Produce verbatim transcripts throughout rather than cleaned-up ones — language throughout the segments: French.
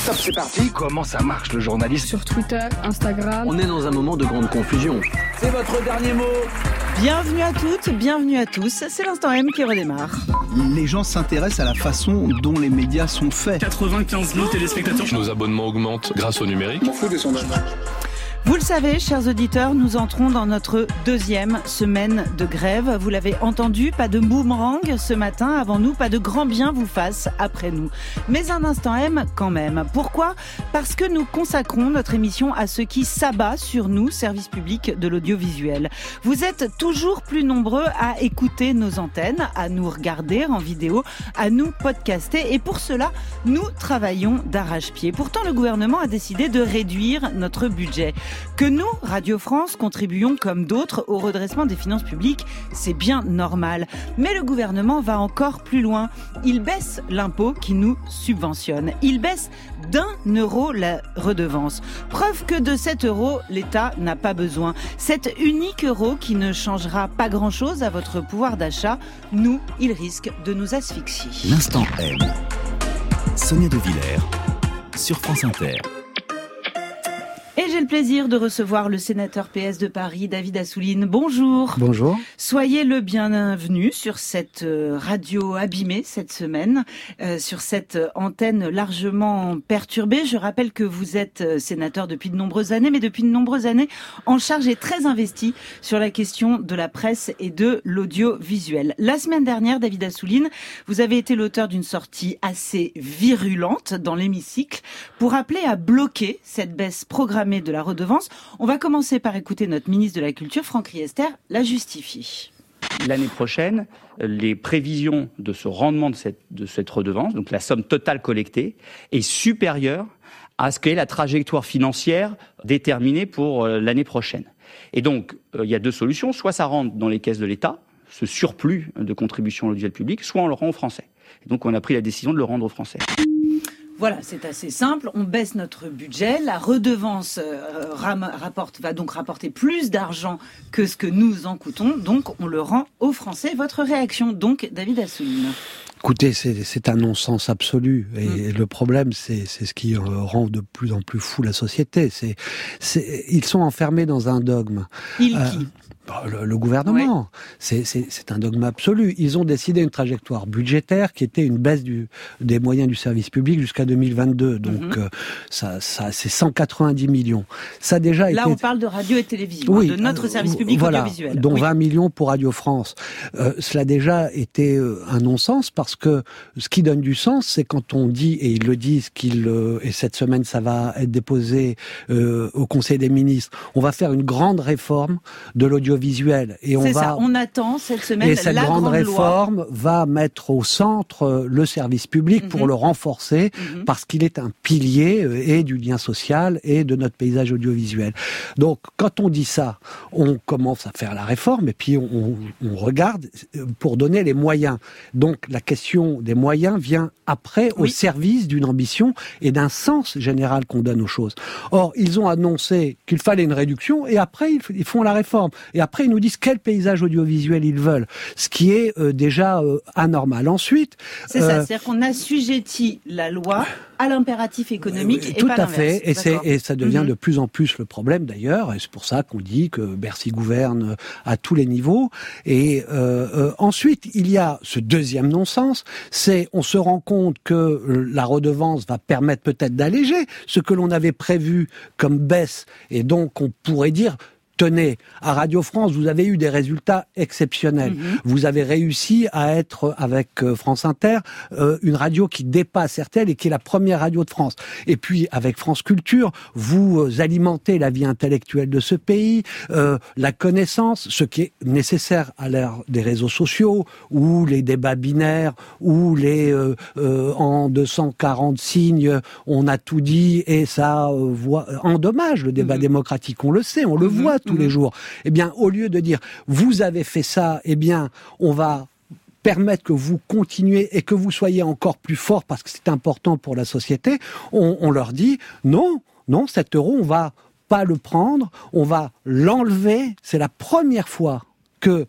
Top, c'est parti. Comment ça marche le journalisme? Sur Twitter, Instagram. On est dans un moment de grande confusion. C'est votre dernier mot. Bienvenue à toutes, bienvenue à tous. C'est l'Instant M qui redémarre. Les gens s'intéressent à la façon dont les médias sont faits. quatre-vingt-quinze mille téléspectateurs. Nos abonnements augmentent grâce au numérique. On fout des sondages. Vous le savez, chers auditeurs, nous entrons dans notre deuxième semaine de grève. Vous l'avez entendu, pas de boomerang ce matin avant nous, pas de grand bien vous fasse après nous. Mais un instant M quand même. Pourquoi ? Parce que nous consacrons notre émission à ce qui s'abat sur nous, service public de l'audiovisuel. Vous êtes toujours plus nombreux à écouter nos antennes, à nous regarder en vidéo, à nous podcaster. Et pour cela, nous travaillons d'arrache-pied. Pourtant, le gouvernement a décidé de réduire notre budget. Que nous, Radio France, contribuons comme d'autres au redressement des finances publiques, c'est bien normal. Mais le gouvernement va encore plus loin. Il baisse l'impôt qui nous subventionne. Il baisse d'un euro la redevance. Preuve que de cet euro, l'État n'a pas besoin. Cet unique euro qui ne changera pas grand-chose à votre pouvoir d'achat, nous, il risque de nous asphyxier. L'Instant M. Sonia De Villers sur France Inter. Et j'ai le plaisir de recevoir le sénateur P S de Paris, David Assouline. Bonjour. Bonjour. Soyez le bienvenu sur cette radio abîmée cette semaine, euh, sur cette antenne largement perturbée. Je rappelle que vous êtes sénateur depuis de nombreuses années, mais depuis de nombreuses années en charge et très investi sur la question de la presse et de l'audiovisuel. La semaine dernière, David Assouline, vous avez été l'auteur d'une sortie assez virulente dans l'hémicycle pour appeler à bloquer cette baisse programmée de la redevance. On va commencer par écouter notre ministre de la Culture, Franck Riester, la justifier. L'année prochaine, les prévisions de ce rendement de cette, de cette redevance, donc la somme totale collectée, est supérieure à ce qu'est la trajectoire financière déterminée pour l'année prochaine. Et donc, euh, il y a deux solutions. Soit ça rentre dans les caisses de l'État, ce surplus de contribution à l'audiovisuel public, soit on le rend aux Français. Et donc, on a pris la décision de le rendre aux Français. Voilà, c'est assez simple. On baisse notre budget. La redevance euh, ram- rapporte, va donc rapporter plus d'argent que ce que nous en coûtons. Donc, on le rend aux Français. Votre réaction, donc, David Assouline? Écoutez, c'est, c'est un non-sens absolu. Et mmh. le problème, c'est, c'est ce qui euh, rend de plus en plus fou la société. C'est, c'est, ils sont enfermés dans un dogme. Il euh, qui Le, le gouvernement, ouais. c'est, c'est, c'est un dogme absolu. Ils ont décidé une trajectoire budgétaire qui était une baisse du, des moyens du service public jusqu'à deux mille vingt-deux. Donc, mm-hmm. euh, ça, ça, c'est cent quatre-vingt-dix millions. Ça a déjà Là, été... on parle de radio et télévision, oui, hein, de notre service public euh, voilà, audiovisuel. Dont oui. vingt millions pour Radio France. Euh, cela a déjà été euh, un non-sens parce que ce qui donne du sens, c'est quand on dit, et ils le disent, qu'ils, euh, et cette semaine, ça va être déposé euh, au Conseil des ministres, on va faire une grande réforme de l'audiovisuel. Et on c'est va, ça, on attend cette semaine et cette la grande, grande réforme loi. va mettre au centre le service public mm-hmm. pour le renforcer mm-hmm. parce qu'il est un pilier et du lien social et de notre paysage audiovisuel. Donc, quand on dit ça, on commence à faire la réforme et puis on, on regarde pour donner les moyens. Donc, la question des moyens vient après oui. au service d'une ambition et d'un sens général qu'on donne aux choses. Or, ils ont annoncé qu'il fallait une réduction et après, ils font la réforme. Et après, ils nous disent quel paysage audiovisuel ils veulent, ce qui est euh, déjà euh, anormal. Ensuite... C'est euh, ça, c'est-à-dire qu'on assujettit la loi à l'impératif économique euh, et tout pas à l'inverse. fait, et, c'est, et ça devient mm-hmm. de plus en plus le problème d'ailleurs, et c'est pour ça qu'on dit que Bercy gouverne à tous les niveaux. Et euh, euh, ensuite, il y a ce deuxième non-sens, c'est on se rend compte que la redevance va permettre peut-être d'alléger ce que l'on avait prévu comme baisse, et donc on pourrait dire... Tenez, à Radio France, vous avez eu des résultats exceptionnels. Mmh. Vous avez réussi à être, avec France Inter, euh, une radio qui dépasse R T L et qui est la première radio de France. Et puis, avec France Culture, vous alimentez la vie intellectuelle de ce pays, euh, la connaissance, ce qui est nécessaire à l'ère des réseaux sociaux, ou les débats binaires, ou les euh, euh, en deux cent quarante signes, on a tout dit, et ça euh, voit, endommage le débat mmh. démocratique. On le sait, on le mmh. voit tous les jours. Eh bien, au lieu de dire, vous avez fait ça, eh bien, on va permettre que vous continuez et que vous soyez encore plus fort parce que c'est important pour la société, on, on leur dit, non, non, cet euro, on va pas le prendre, on va l'enlever. C'est la première fois que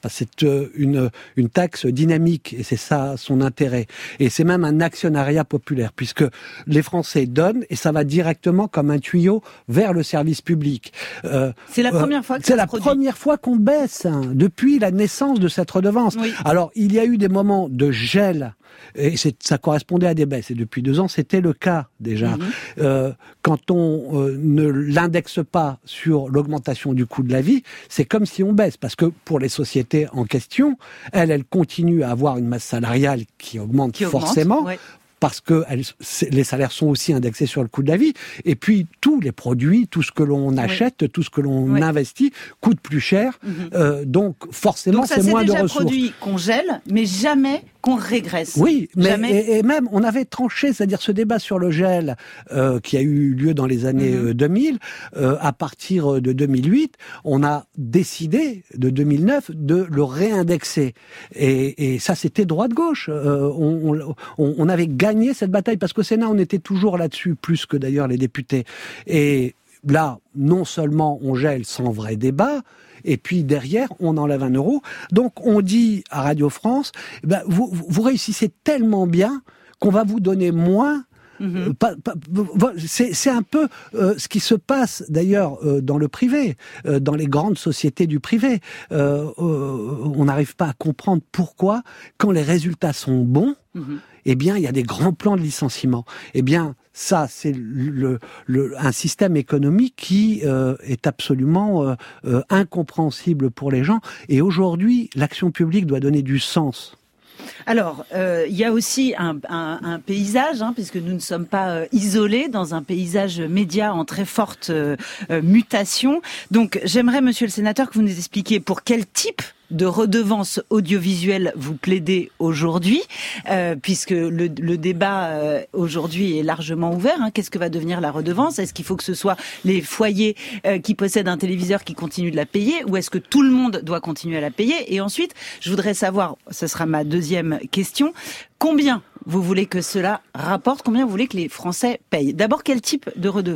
C'est une, une taxe dynamique, et c'est ça son intérêt. Et c'est même un actionnariat populaire, puisque les Français donnent, et ça va directement comme un tuyau vers le service public. Euh, c'est la première fois que C'est ça la se produit. première fois qu'on baisse, hein, depuis la naissance de cette redevance. Oui. Alors, il y a eu des moments de gel, et c'est, ça correspondait à des baisses. Et depuis deux ans, c'était le cas déjà. Mm-hmm. Euh, quand on euh, ne l'indexe pas sur l'augmentation du coût de la vie, c'est comme si on baisse. Parce que pour les sociétés en question, elles, elles continuent à avoir une masse salariale qui augmente qui forcément. Augmente, ouais. Parce que elles, les salaires sont aussi indexés sur le coût de la vie. Et puis, tous les produits, tout ce que l'on achète, oui. tout ce que l'on oui. investit, coûte plus cher. Mm-hmm. Euh, donc, forcément, donc ça, c'est, c'est moins de ressources. C'est déjà produit qu'on gèle, mais jamais qu'on régresse. Oui, mais jamais. Et, et même, on avait tranché, c'est-à-dire ce débat sur le gel euh, qui a eu lieu dans les années mm-hmm. deux mille. Euh, à partir de deux mille huit, on a décidé, de deux mille neuf, de le réindexer. Et, et ça, c'était droite-gauche. Euh, on, on, on avait gagné cette bataille, parce qu'au Sénat, on était toujours là-dessus, plus que d'ailleurs les députés. Et là, non seulement on gèle sans vrai débat, et puis derrière, on enlève un euro. Donc, on dit à Radio France, ben, vous, vous réussissez tellement bien qu'on va vous donner moins. Mmh. Pas, pas, c'est, c'est un peu euh, ce qui se passe d'ailleurs euh, dans le privé, euh, dans les grandes sociétés du privé. Euh, euh, on n'arrive pas à comprendre pourquoi, quand les résultats sont bons, mmh. eh bien, il y a des grands plans de licenciement. Eh bien, ça, c'est le, le, un système économique qui euh, est absolument euh, euh, incompréhensible pour les gens. Et aujourd'hui, l'action publique doit donner du sens. Alors, euh, il y a aussi un, un, un paysage, hein, puisque nous ne sommes pas euh, isolés dans un paysage média en très forte euh, euh, mutation. Donc, j'aimerais, monsieur le sénateur, que vous nous expliquiez pour quel type de redevance audiovisuelle vous plaidez aujourd'hui, euh, puisque le, le débat euh, aujourd'hui est largement ouvert. Hein. Qu'est-ce que va devenir la redevance ? Est-ce qu'il faut que ce soit les foyers euh, qui possèdent un téléviseur qui continuent de la payer, ou est-ce que tout le monde doit continuer à la payer ? Et ensuite, je voudrais savoir, ce sera ma deuxième question, combien vous voulez que cela rapporte ? Combien vous voulez que les Français payent ? D'abord, quel type de redevance ?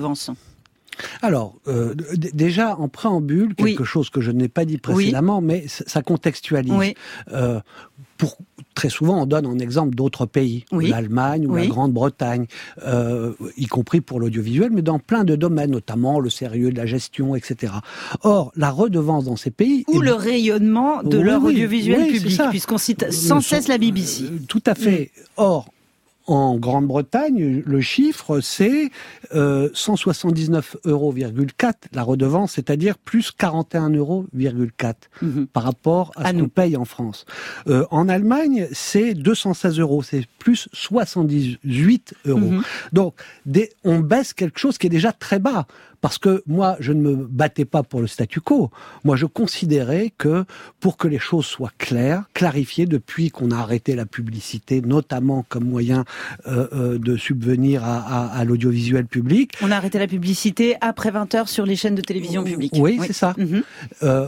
Alors, euh, d- déjà en préambule, quelque oui. chose que je n'ai pas dit précédemment, oui. mais c- ça contextualise. Oui. Euh, pour, très souvent, on donne en exemple d'autres pays, oui. l'Allemagne ou oui. la Grande-Bretagne, euh, y compris pour l'audiovisuel, mais dans plein de domaines, notamment le sérieux de la gestion, et cetera. Or, la redevance dans ces pays... Ou est... le rayonnement de oui, leur audiovisuel oui, public, puisqu'on cite sans cesse la B B C. Euh, tout à fait. Mm. Or, en Grande-Bretagne, le chiffre, c'est euh, cent soixante-dix-neuf euros virgule quatre la redevance, c'est-à-dire plus quarante et un euros virgule quatre mmh. par rapport à, à ce nous. qu'on paye en France. Euh, en Allemagne, c'est deux cent seize euros, c'est plus soixante-dix-huit euros. Mmh. Donc, des, on baisse quelque chose qui est déjà très bas. Parce que moi, je ne me battais pas pour le statu quo. Moi, je considérais que pour que les choses soient claires, clarifiées, depuis qu'on a arrêté la publicité, notamment comme moyen euh, euh, de subvenir à, à, à l'audiovisuel public. On a arrêté la publicité après vingt heures sur les chaînes de télévision publique. Oui, oui. c'est ça. Mm-hmm. Euh,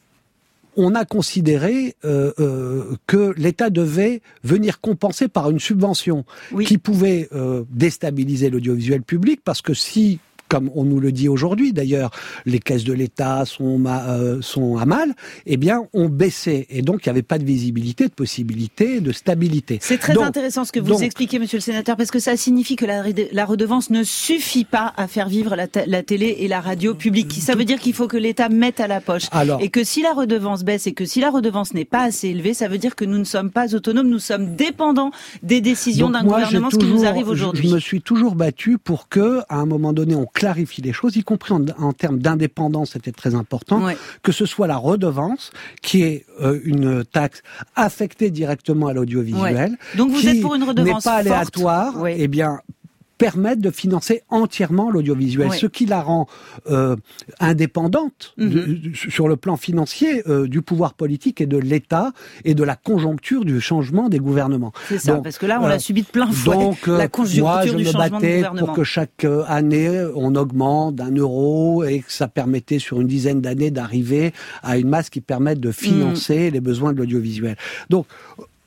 on a considéré euh, euh, que l'État devait venir compenser par une subvention oui. qui pouvait euh, déstabiliser l'audiovisuel public, parce que si... comme on nous le dit aujourd'hui, d'ailleurs, les caisses de l'État sont, euh, sont à mal, eh bien, on baissait. Et donc, il n'y avait pas de visibilité, de possibilité, de stabilité. C'est très donc, intéressant ce que vous donc, expliquez, monsieur le sénateur, parce que ça signifie que la, la redevance ne suffit pas à faire vivre la, la télé et la radio publique. Ça veut dire qu'il faut que l'État mette à la poche. Alors, et que si la redevance baisse et que si la redevance n'est pas assez élevée, ça veut dire que nous ne sommes pas autonomes, nous sommes dépendants des décisions d'un moi, gouvernement, toujours, ce qui nous arrive aujourd'hui. Je, je me suis toujours battu pour que, à un moment donné, on clarifie les choses, y compris en, en termes d'indépendance, c'était très important, ouais. que ce soit la redevance, qui est euh, une taxe affectée directement à l'audiovisuel, ouais. Donc vous qui êtes pour une redevance n'est pas aléatoire, ouais. eh bien, permettre de financer entièrement l'audiovisuel, ouais. ce qui la rend euh, indépendante mm-hmm. de, sur le plan financier euh, du pouvoir politique et de l'État et de la conjoncture du changement des gouvernements. C'est ça, donc, parce que là, on euh, l'a subi de plein fouet, donc, la conjoncture moi, je du me changement battais de gouvernement. pour que chaque année, on augmente d'un euro et que ça permettait sur une dizaine d'années d'arriver à une masse qui permette de financer mm. les besoins de l'audiovisuel. Donc,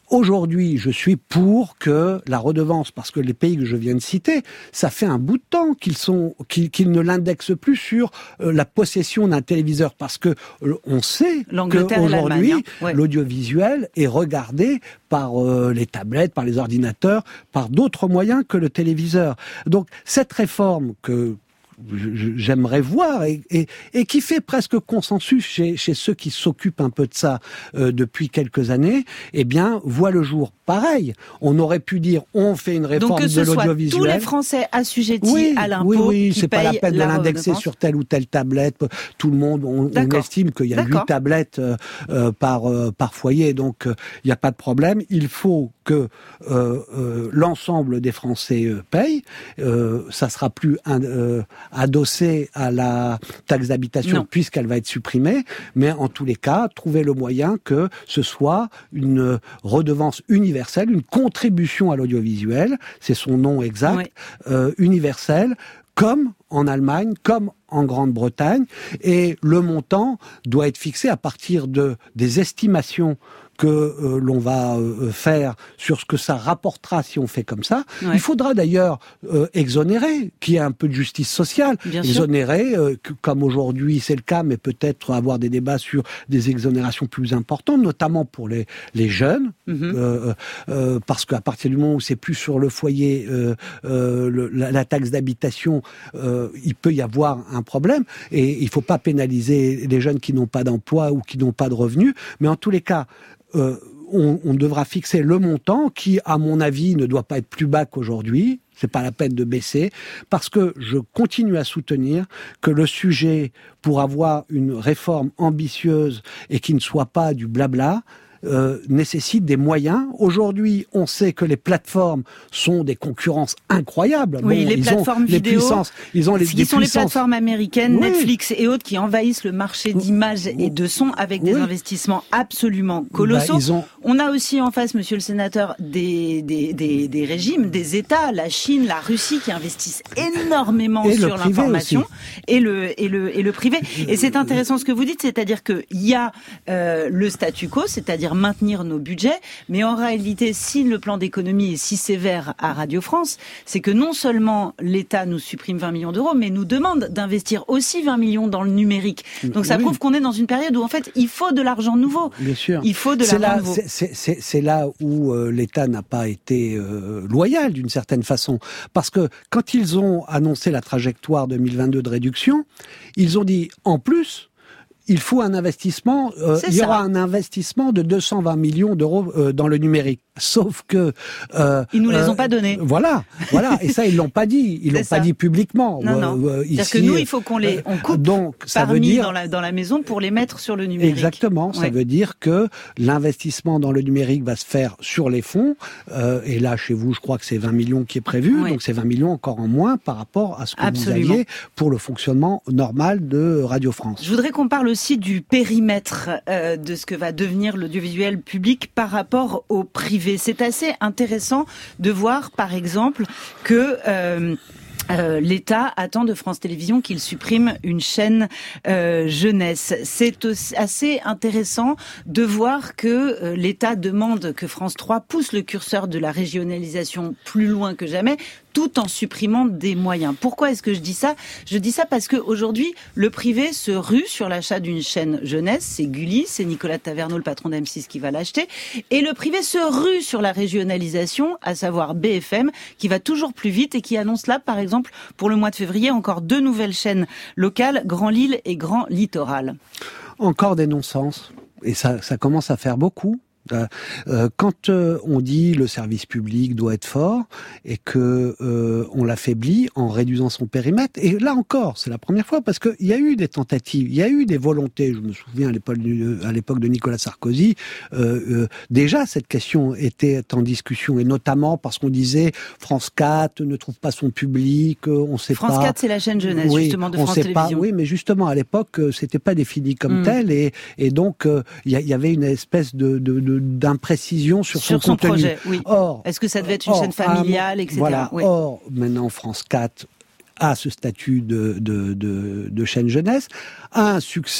Aujourd'hui, je suis pour que la redevance, parce que les pays que je viens de citer, ça fait un bout de temps qu'ils sont, qu'ils, qu'ils ne l'indexent plus sur euh, la possession d'un téléviseur, parce que euh, on sait qu'aujourd'hui, hein. ouais. l'audiovisuel est regardé par euh, les tablettes, par les ordinateurs, par d'autres moyens que le téléviseur. Donc cette réforme que j'aimerais voir et, et, et qui fait presque consensus chez, chez ceux qui s'occupent un peu de ça euh, depuis quelques années, eh bien, voit le jour. Pareil, on aurait pu dire on fait une réforme de l'audiovisuel. Donc que ce soit tous les Français assujettis oui, à l'impôt, oui, oui, qui c'est pas la peine la de l'indexer sur telle ou telle tablette. Tout le monde, on, on estime qu'il y a huit tablettes euh, euh, par euh, par foyer, donc il euh, n'y a pas de problème. Il faut que euh, euh, l'ensemble des Français euh, payent. Euh, ça sera plus un, euh, adossé à la taxe d'habitation puisqu'elle va être supprimée, mais en tous les cas, trouver le moyen que ce soit une redevance universelle, une contribution à l'audiovisuel, c'est son nom exact, oui. euh, universelle, comme en Allemagne, comme en Grande-Bretagne, et le montant doit être fixé à partir de des estimations que euh, l'on va euh, faire sur ce que ça rapportera si on fait comme ça. Ouais. Il faudra d'ailleurs euh, exonérer, qu'il y ait un peu de justice sociale, Bien exonérer, euh, que, comme aujourd'hui c'est le cas, mais peut-être avoir des débats sur des exonérations plus importantes, notamment pour les, les jeunes, mm-hmm. euh, euh, parce qu'à partir du moment où c'est plus sur le foyer, euh, euh, le, la, la taxe d'habitation, euh, il peut y avoir un problème, et il ne faut pas pénaliser les jeunes qui n'ont pas d'emploi ou qui n'ont pas de revenus, mais en tous les cas, Euh, on, on devra fixer le montant qui, à mon avis, ne doit pas être plus bas qu'aujourd'hui. C'est pas la peine de baisser, parce que je continue à soutenir que le sujet, pour avoir une réforme ambitieuse et qui ne soit pas du blabla, Euh, nécessite des moyens. Aujourd'hui, on sait que les plateformes sont des concurrences incroyables. Oui, bon, les ils plateformes ont vidéo, les puissances, ils ont les, qui des sont puissances. les plateformes américaines, oui. Netflix et autres, qui envahissent le marché d'images et de son avec des oui. investissements absolument colossaux. Bah, ils ont... On a aussi en face, monsieur le sénateur, des, des, des, des régimes, des États, la Chine, la Russie, qui investissent énormément et sur l'information et le, et, le, et le privé. Et c'est intéressant ce que vous dites, c'est-à-dire qu'il y a euh, le statu quo, c'est-à-dire maintenir nos budgets, mais en réalité, si le plan d'économie est si sévère à Radio France, c'est que non seulement l'État nous supprime vingt millions d'euros, mais nous demande d'investir aussi vingt millions dans le numérique. Donc ça oui. prouve qu'on est dans une période où en fait, il faut de l'argent nouveau. Bien sûr. Il faut de c'est l'argent là, nouveau. C'est, c'est, c'est là où euh, l'État n'a pas été euh, loyal d'une certaine façon. Parce que quand ils ont annoncé la trajectoire deux mille vingt-deux de réduction, ils ont dit en plus, il faut un investissement, euh, il y aura un investissement de deux cent vingt millions d'euros euh, dans le numérique. Sauf que... Euh, ils nous les euh, ont pas donnés. Voilà, voilà. Et ça, ils l'ont pas dit. Ils l'ont ça. pas dit publiquement. Non, non. Euh, ici, C'est-à-dire que nous, il faut qu'on les on coupe donc, ça parmi veut dire... dans, la, dans la maison pour les mettre sur le numérique. Exactement. Ça ouais. veut dire que l'investissement dans le numérique va se faire sur les fonds. Euh, et là, chez vous, je crois que c'est vingt millions qui est prévu. Ouais. Donc, c'est vingt millions encore en moins par rapport à ce que Absolument. vous aviez pour le fonctionnement normal de Radio France. Je voudrais qu'on parle aussi du périmètre euh, de ce que va devenir l'audiovisuel public par rapport au privé. C'est assez intéressant de voir, par exemple, que... Euh, Euh, l'État attend de France Télévisions qu'il supprime une chaîne euh, jeunesse. C'est aussi assez intéressant de voir que euh, l'État demande que France trois pousse le curseur de la régionalisation plus loin que jamais, tout en supprimant des moyens. Pourquoi est-ce que je dis ça ? Je dis ça parce qu'aujourd'hui, le privé se rue sur l'achat d'une chaîne jeunesse. C'est Gulli, c'est Nicolas Taverneau, le patron d'M six, qui va l'acheter. Et le privé se rue sur la régionalisation, à savoir B F M, qui va toujours plus vite et qui annonce là, par exemple, pour le mois de février, encore deux nouvelles chaînes locales, Grand Lille et Grand Littoral. Encore des non-sens. Et ça, ça commence à faire beaucoup. Euh, quand euh, on dit le service public doit être fort et que euh, on l'affaiblit en réduisant son périmètre, et là encore c'est la première fois parce qu'il y a eu des tentatives, il y a eu des volontés. Je me souviens à l'époque, à l'époque de Nicolas Sarkozy, euh, euh, déjà cette question était en discussion, et notamment parce qu'on disait France quatre ne trouve pas son public, on sait France pas. France quatre c'est la chaîne jeunesse oui, justement de on France sait Télévisions. Pas, oui, mais justement à l'époque c'était pas défini comme mmh. tel, et, et donc il euh, y, y avait une espèce de, de, de d'imprécision sur, sur son, son contenu. projet. Oui. Or, est-ce que ça devait être une or, chaîne familiale, et cetera. Voilà. Oui. Or, maintenant, France quatre a ce statut de, de, de, de chaîne jeunesse, a un succès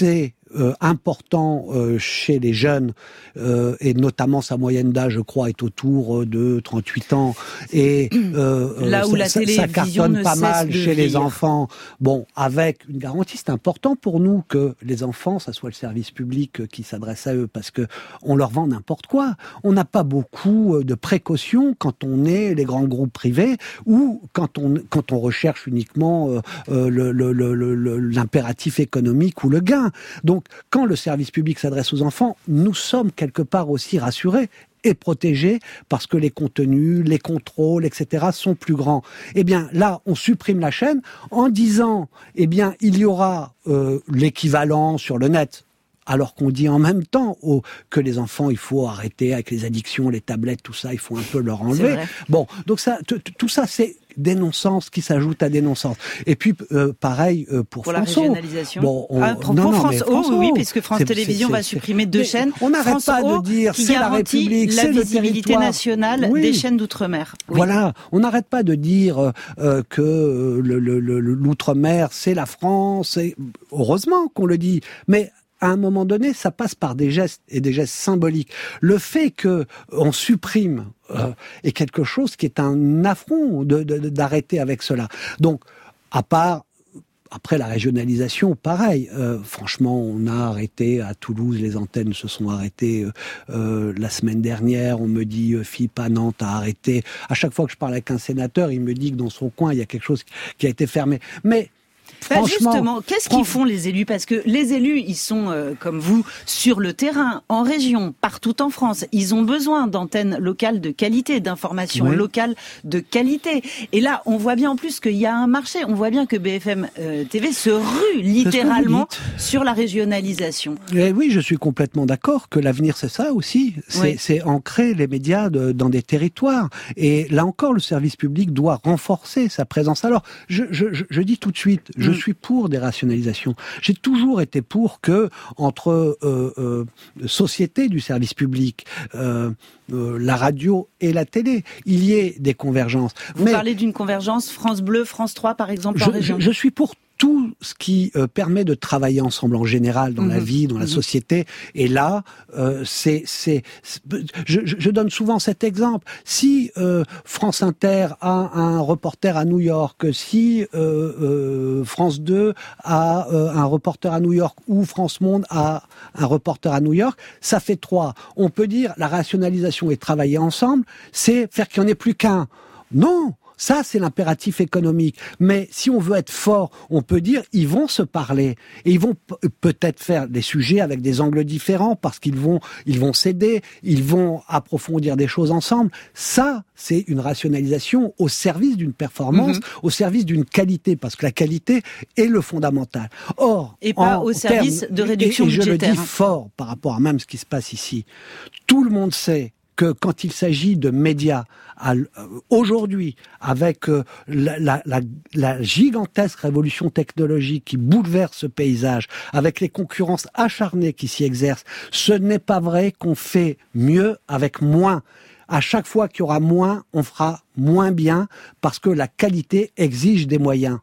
euh, important euh, chez les jeunes, euh, et notamment sa moyenne d'âge, je crois, est autour de trente-huit ans, et euh, là où ça, la ça, télévision ça cartonne ne pas cesse mal de chez les vieillir. enfants. Bon, avec une garantie, c'est important pour nous que les enfants, ça soit le service public qui s'adresse à eux, parce que on leur vend n'importe quoi. On n'a pas beaucoup de précautions quand on est les grands groupes privés ou quand on quand on recherche uniquement euh, euh, le, le, le, le, l'impératif économique ou le gain. Donc, quand le service public s'adresse aux enfants, nous sommes quelque part aussi rassurés et protégés parce que les contenus, les contrôles, et cetera sont plus grands. Eh bien, là, on supprime la chaîne en disant, eh bien, il y aura euh, l'équivalent sur le net. Alors qu'on dit en même temps oh, que les enfants, il faut arrêter avec les addictions, les tablettes, tout ça, il faut un peu leur enlever. Bon, donc ça, t- t- tout ça, c'est des non-sens qui s'ajoutent à des non-sens. Et puis, euh, pareil euh, pour, pour France la régionalisation. Bon, on... ah, pour, non, pour non, France mais O, France oui, O, puisque France c'est, Télévisions c'est, va c'est, supprimer deux mais chaînes. On n'arrête France pas O, de dire qui c'est la garantit République, la c'est le visibilité territoire nationale oui. des chaînes d'outre-mer. Oui. Voilà, on n'arrête pas de dire euh, que euh, le, le, le, l'outre-mer, c'est la France. Et heureusement qu'on le dit, mais à un moment donné, ça passe par des gestes et des gestes symboliques. Le fait que on supprime euh, est quelque chose qui est un affront de, de, de, d'arrêter avec cela. Donc, à part après la régionalisation, pareil. Euh, franchement, on a arrêté à Toulouse, les antennes se sont arrêtées euh, euh, la semaine dernière. On me dit euh, F I P à Nantes a arrêté. À chaque fois que je parle avec un sénateur, il me dit que dans son coin, il y a quelque chose qui a été fermé. Mais Ben justement, qu'est-ce qu'ils font les élus? Parce que les élus, ils sont, euh, comme vous, sur le terrain, en région, partout en France. Ils ont besoin d'antennes locales de qualité, d'informations oui. locales de qualité. Et là, on voit bien en plus qu'il y a un marché. On voit bien que B F M euh, T V se rue littéralement sur la régionalisation. Et oui, je suis complètement d'accord que l'avenir, c'est ça aussi. C'est, oui. c'est ancrer les médias de, dans des territoires. Et là encore, le service public doit renforcer sa présence. Alors, je, je, je, je dis tout de suite, je Je suis pour des rationalisations. J'ai toujours été pour que, entre euh, euh, sociétés du service public, euh, euh, la radio et la télé, il y ait des convergences. Vous Mais parlez d'une convergence France Bleu, France trois, par exemple, je, en région. Je, je suis pour tout ce qui euh, permet de travailler ensemble en général dans mmh. la vie, dans la mmh. société. Et là, euh, c'est, c'est, c'est je, je donne souvent cet exemple. Si euh, France Inter a un reporter à New York, si euh, euh, France deux a euh, un reporter à New York ou France Monde a un reporter à New York, ça fait trois. On peut dire la rationalisation et travailler ensemble, c'est faire qu'il n'y en ait plus qu'un. Non. Ça, c'est l'impératif économique. Mais si on veut être fort, on peut dire ils vont se parler et ils vont p- peut-être faire des sujets avec des angles différents parce qu'ils vont ils vont s'aider, ils vont approfondir des choses ensemble. Ça, c'est une rationalisation au service d'une performance, mmh. au service d'une qualité, parce que la qualité est le fondamental. Or, et pas au service termes, de réduction et, et budgétaire. Je le dis fort par rapport à même ce qui se passe ici. Tout le monde sait que quand il s'agit de médias, à, euh, aujourd'hui, avec euh, la, la, la, la gigantesque révolution technologique qui bouleverse ce paysage, avec les concurrences acharnées qui s'y exercent, ce n'est pas vrai qu'on fait mieux avec moins. À chaque fois qu'il y aura moins, on fera moins bien, parce que la qualité exige des moyens.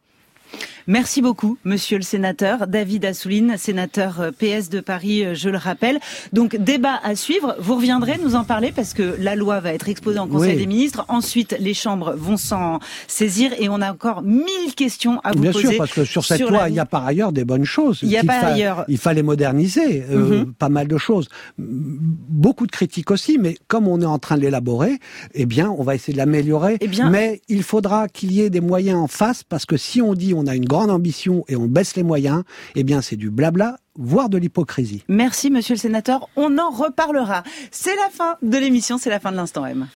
Merci beaucoup, monsieur le sénateur. David Assouline, sénateur P S de Paris, je le rappelle. Donc, débat à suivre. Vous reviendrez nous en parler parce que la loi va être exposée en Conseil oui. des ministres. Ensuite, les chambres vont s'en saisir et on a encore mille questions à vous Bien poser. Bien sûr, parce que sur cette sur loi, la... il y a par ailleurs des bonnes choses. Il y a par fa... ailleurs. Il fallait moderniser euh, mm-hmm. pas mal de choses. Beaucoup de critiques aussi, mais comme on est en train de l'élaborer, eh bien, on va essayer de l'améliorer. Eh bien... Mais il faudra qu'il y ait des moyens en face, parce que si on dit on a une grande ambition et on baisse les moyens, eh bien c'est du blabla, voire de l'hypocrisie. Merci monsieur le sénateur, on en reparlera. C'est la fin de l'émission, c'est la fin de l'Instant M.